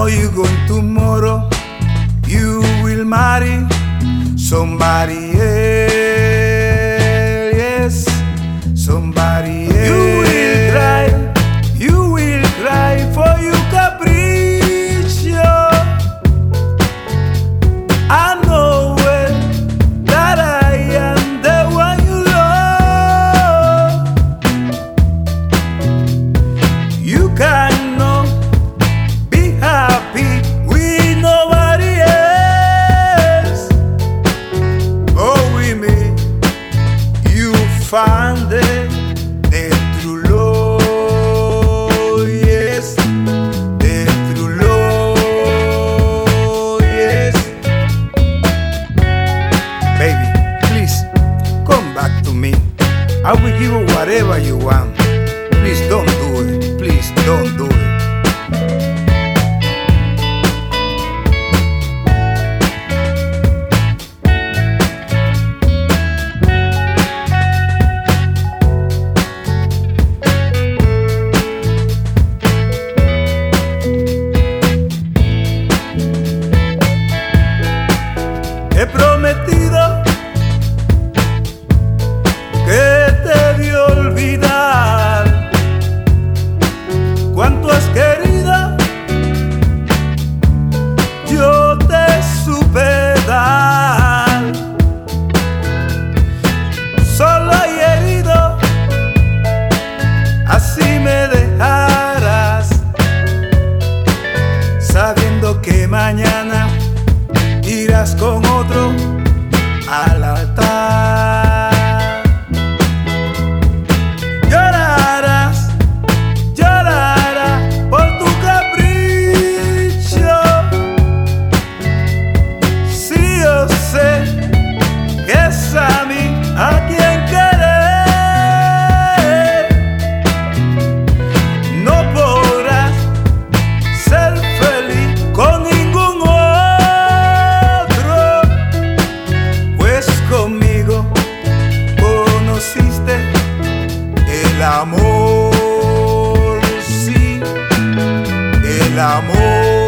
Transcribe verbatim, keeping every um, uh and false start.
know you're going tomorrow. You will marry somebody else, yes, somebody else. You will cry, you will cry for your capriccio. I know well that I am the one you love. You cannot be happy with nobody else. Oh, with me, you find the, the true love, yes, the true love, yes. Baby, please, come back to me. I will give you whatever you want. Please don't do it, please don't do it. He prometido que te voy a olvidar. Cuánto has querido, yo te supe dar. Solo y herido, así me dejarás, sabiendo que mañana irás con otro al altar. Llorarás, llorarás por tu capricho. Sí, yo sé que es a mí a quien querer. No podrás ser feliz con ningún otro, pues conmigo conociste el amor, sí, el amor.